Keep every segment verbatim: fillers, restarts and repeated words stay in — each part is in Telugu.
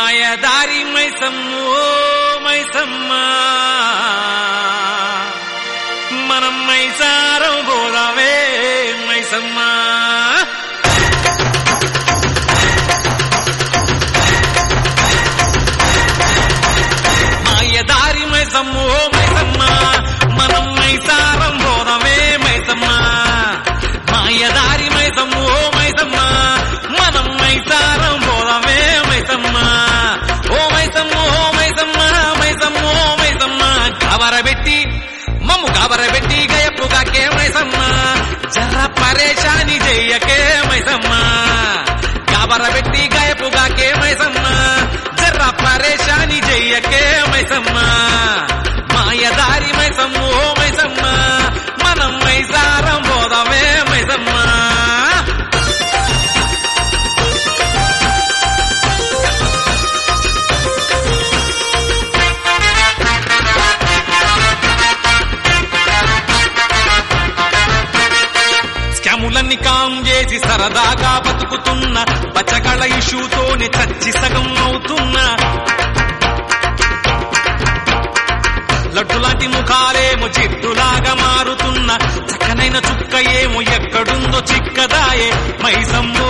మాయదారి మైసమ్మో మైసమ్మ మనం మైసారం పోదామే మైసమ్మ. మాయదారి మైసమ్మో మైసమ్మ మనం మైసారం పోదామే మైసమ్మ. మాయదారి మైసమ్మో మైసమ్మ మనం మైసారం పోదామే మైసమ్మ. ఓ మైసమ్మ ఓ మైసమ్మ మైసమ్మ ఓ మైసమ్మ గాబరబెట్టి మమ్ము గాబరబెట్టి గయపుగాకే మైసమ్మ జర్ర పరేషాని చెయ్యకే మైసమ్మ. గాబరబెట్టి గయపుగాకే మైసమ్మ జర్ర పరేషాని చెయ్యకే మైసమ్మ. మాయదారి మైసమ్మ ఓ మైసమ్మ మనం మైసారం పోదామే మైసమ్మ. స్కాములన్నీ కాం చేసి సరదాగా బతుకుతున్న బచ్చగళ ఇష్యూతోనే చచ్చి సగం అవుతున్నా. లడ్డులాంటి ముఖాలేమో జిడ్డులాగా మారుతున్న చక్కనైన చుక్క ఏమో ఎక్కడుందో చిక్కదాయే మైసమ్మో.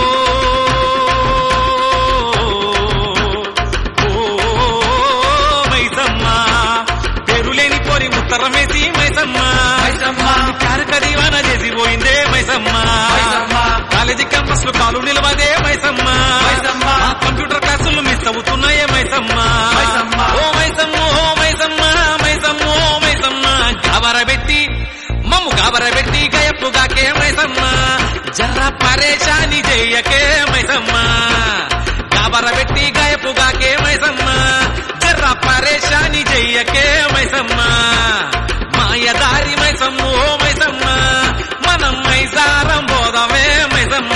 మైసమ్మ పేరులేని పోరి ఉత్తరమేసి మైసమ్మ క్యారెక్టర్ దీవానా చేసి పోయిందే మైసమ్మ. కాలేజీ క్యాంపస్ లో కాలు నిలవదే మైసమ్మ. కంప్యూటర్ క్లాసులు మిస్ అవుతున్నాయే మైసమ్మ. ఓ మైసమ్మ ఓ మైసమ్మ మైసమ్మ ఓ మైసమ్మ గాబరబెట్టి మమ్ము గాబరబెట్టి గయపుగాకే మైసమ్మ జర్ర పరేషాని చెయ్యకే మైసమ్మ. గాబరబెట్టి గయపుగాకే మైసమ్మ జర్ర పరేషాని చెయ్యకే మైసమ్మ. మాయదారి మైసమ్మ ఓ మైసమ్మ మనం మైసారం పోదామే మైసమ్మ.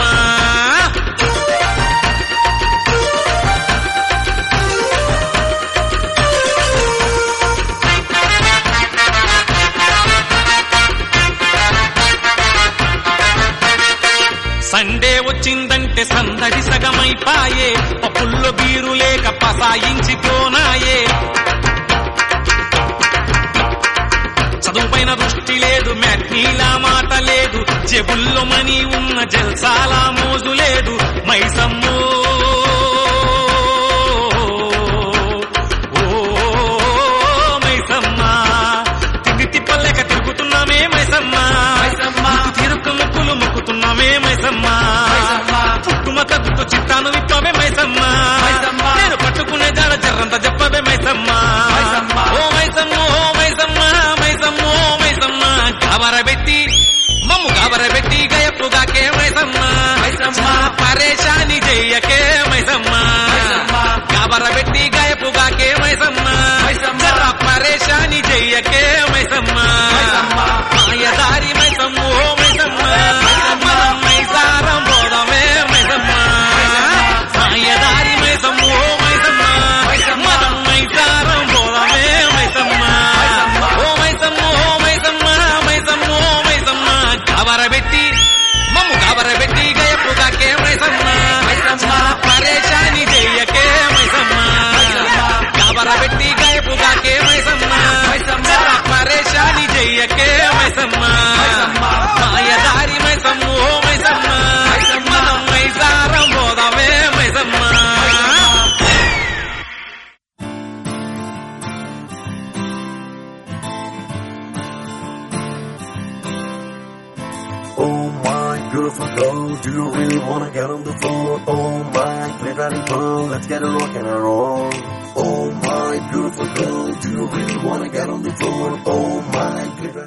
సండే వచ్చిందంటే సందడి సగమైపాయే పప్పుల్లో బీరు లేక పసాయించిపోనాయే. చదువుపైన దృష్టి లేదు మ్యాట్నీలా మాట లేదు జేబుల్లో మనీ ఉన్న జల్సాలా మోజు లేదు మైసమ్మో. ఓ మైసమ్మ తిండి తిప్పలేక తిరుగుతున్నామే మైసమ్మ. తీరొక్క మొక్కులు మొక్కుతున్నామే మైసమ్మ. పుట్టుమత గుట్టు చిట్టాను విప్పవే మైసమ్మ. నేను పట్టుకునే జాడ జర్రంత చెప్పవే మైసమ్మ. ఓ మైసమ్మ ఓ మైసమ్మ మైసమ్మ ఓ మైసమ్మ గాబరబెట్టి మమ్ము గాబరబెట్టి గయపుగాకే మైసమ్మ పరేషాని చెయ్యకే మైసమ్మ. గాబరబెట్టి గయపుగాకే మైసమ్మ జర్ర పరేషాని చెయ్యకే మైసమ్మ. మాయదారి మైసమ్మ ఓ మైసమ్మ మనం మైసారం పోదామే మైసమ్మ. మాయదారి మైసమ్మ ఓ మైసమ్మ మనం మైసారం పోదామే మైసమ్మ. ఓ మైసమ్మ ఓ మైసమ్మ మైసమ్మ ఓ మైసమ్మ గాబరబెట్టి మమ్ము గాబరబెట్టి గయపుగాకే మైసమ్మ పరేషాని చెయ్యకే మైసమ్మ. గాబరబెట్టి గయపుగాకే మైసమ్మ జర్ర పరేషాని చెయ్యకే మైసమ్మ. మాయదారి మైసమ్మ ఓ మైసమ్మ మనం మైసారం పోదామే Maisamma. Oh my beautiful girl, do you really wanna get on the floor? Oh my pretty girl, let's get a rock and a roll. Oh my beautiful girl, do you really wanna get on the floor? Oh my pretty